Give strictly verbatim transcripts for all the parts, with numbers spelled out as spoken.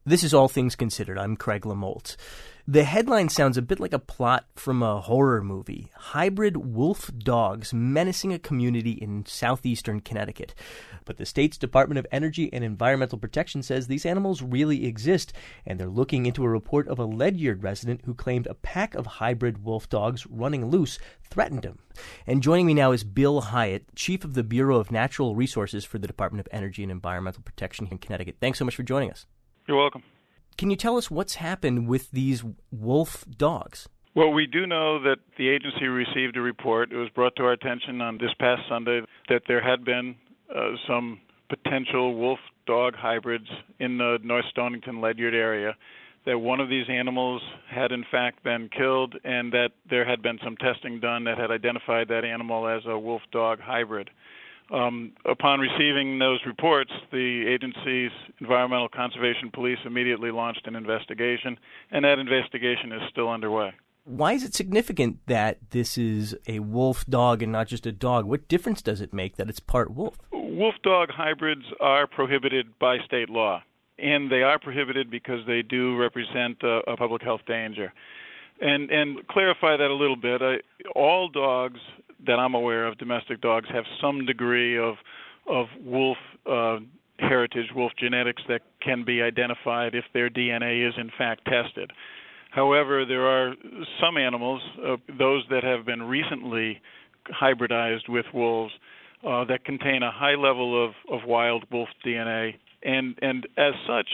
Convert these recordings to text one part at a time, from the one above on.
This is All Things Considered. I'm Craig Lamolt. The headline sounds a bit like a plot from a horror movie. Hybrid wolf dogs menacing a community in southeastern Connecticut. But the state's Department of Energy and Environmental Protection says these animals really exist, and they're looking into a report of a Ledyard resident who claimed a pack of hybrid wolf dogs running loose threatened him. And joining me now is Bill Hyatt, Chief of the Bureau of Natural Resources for the Department of Energy and Environmental Protection here in Connecticut. Thanks so much for joining us. You're welcome. Can you tell us what's happened with these wolf dogs? Well, we do know that the agency received a report. It was brought to our attention on this past Sunday that there had been uh, some potential wolf dog hybrids in the North Stonington Ledyard area, that one of these animals had in fact been killed, and that there had been some testing done that had identified that animal as a wolf dog hybrid. Um, upon receiving those reports, the agency's Environmental Conservation Police immediately launched an investigation, and that investigation is still underway. Why is it significant that this is a wolf dog and not just a dog? What difference does it make that it's part wolf? Wolf dog hybrids are prohibited by state law, and they are prohibited because they do represent a, a public health danger. And and clarify that a little bit. I, all dogs that I'm aware of, domestic dogs, have some degree of of wolf uh, heritage, wolf genetics that can be identified if their D N A is in fact tested. However, there are some animals, uh, those that have been recently hybridized with wolves, uh, that contain a high level of, of wild wolf D N A, and and as such,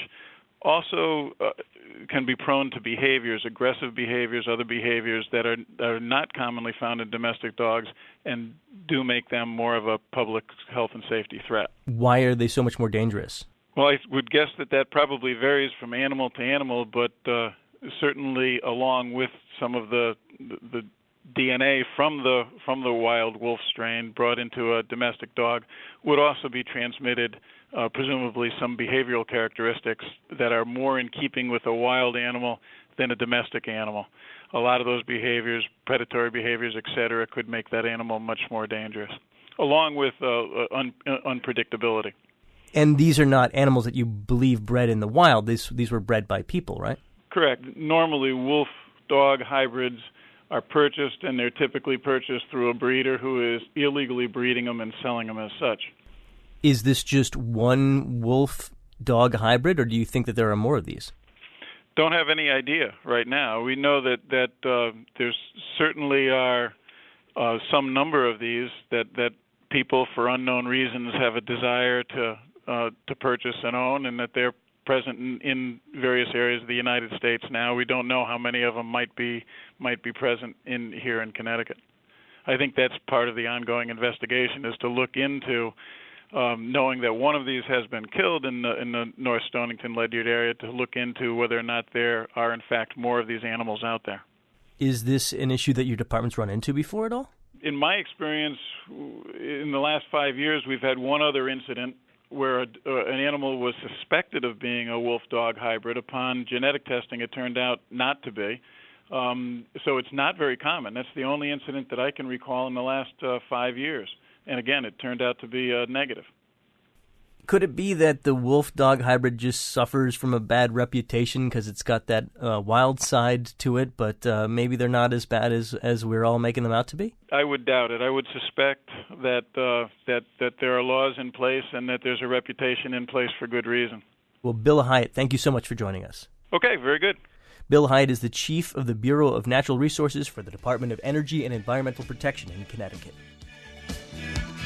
also uh, can be prone to behaviors, aggressive behaviors, other behaviors that are, that are not commonly found in domestic dogs and do make them more of a public health and safety threat. Why are they so much more dangerous? Well, I would guess that that probably varies from animal to animal, but uh, certainly along with some of the, the, the D N A from the from the wild wolf strain brought into a domestic dog would also be transmitted, uh, presumably some behavioral characteristics that are more in keeping with a wild animal than a domestic animal. A lot of those behaviors, predatory behaviors, et cetera, could make that animal much more dangerous, along with uh, un- unpredictability. And these are not animals that you believe bred in the wild. These these were bred by people, right? Correct. Normally, wolf-dog hybrids are purchased, and they're typically purchased through a breeder who is illegally breeding them and selling them as such. Is this just one wolf-dog hybrid, or do you think that there are more of these? Don't have any idea right now. We know that that uh, there's certainly are uh, some number of these that, that people, for unknown reasons, have a desire to uh, to purchase and own, and that they're present in, in various areas of the United States now. We don't know how many of them might be might be present in here in Connecticut. I think that's part of the ongoing investigation, is to look into um, knowing that one of these has been killed in the in the North Stonington Ledyard area, to look into whether or not there are in fact more of these animals out there. Is this an issue that your department's run into before at all? In my experience, in the last five years, we've had one other incident where a, uh, an animal was suspected of being a wolf-dog hybrid. Upon genetic testing, it turned out not to be. Um, so it's not very common. That's the only incident that I can recall in the last uh, five years. And again, it turned out to be uh, negative. Could it be that the wolf-dog hybrid just suffers from a bad reputation because it's got that uh, wild side to it, but uh, maybe they're not as bad as, as we're all making them out to be? I would doubt it. I would suspect that uh, that that there are laws in place and that there's a reputation in place for good reason. Well, Bill Hyatt, thank you so much for joining us. Okay, very good. Bill Hyatt is the Chief of the Bureau of Natural Resources for the Department of Energy and Environmental Protection in Connecticut.